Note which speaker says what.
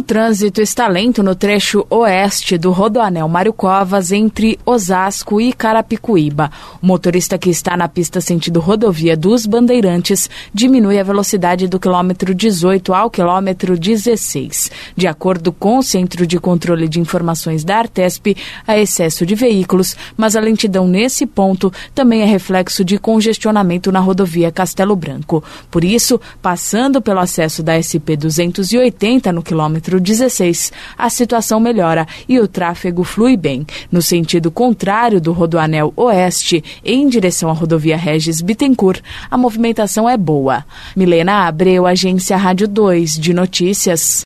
Speaker 1: trânsito está lento no trecho oeste do Rodoanel Mário Covas, entre Osasco e Carapicuíba. O motorista que está na pista sentido rodovia dos Bandeirantes diminui a velocidade do quilômetro 18 ao quilômetro 16. De acordo com o Centro de Controle de Informações da Artesp, há excesso de veículos, mas a lentidão nesse ponto também é reflexo de congestionamento na rodovia Castelo Branco. Por isso, passando pelo acesso da SP-280 no quilômetro 16, a situação melhora e o tráfego flui bem. No sentido contrário do Rodoanel Oeste, em direção à rodovia Regis Bittencourt, a movimentação é boa. Milena Abreu, Agência Rádio 2 de Notícias.